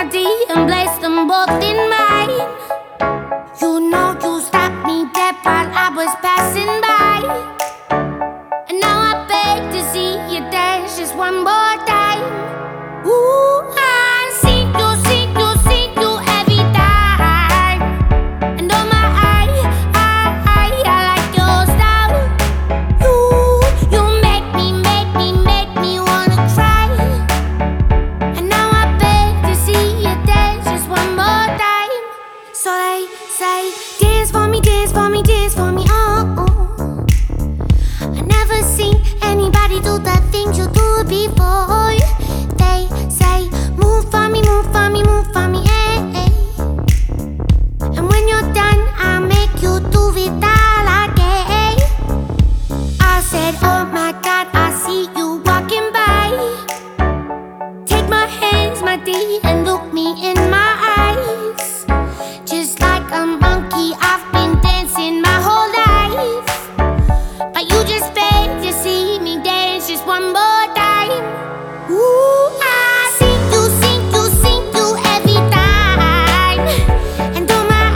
body and place them both in mine. You know you stopped me dead while I was passing by, and now I beg to see you dance just one more time. Ooh, I see you every time. And oh my, I like your style. You make me wanna cry. And now I beg to see you dance just one more time. So they say, dance for me, dance for me, dance for me, oh, oh. I never seen anybody do the things you do before. They say, move for me, move for me, move for me, eh, eh. And when you're done, I'll make you do it all again. I said, oh my God, I see you walking by. Take my hands, my dear, and look me in my eyes. Just like a monkey, I've been dancing my whole life, but you just beg to see me dance just one more time. Ooh, I see you every time. And oh my,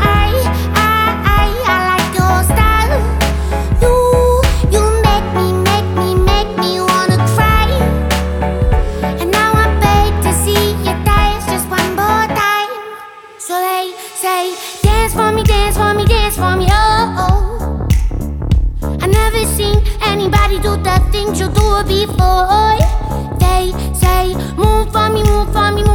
I like your style. You make me wanna cry. And now I beg to see you dance just one more time. So they say, dance for me, dance for me, dance for me, oh, oh. I never seen anybody do the things you do before. They say, move for me, move for me,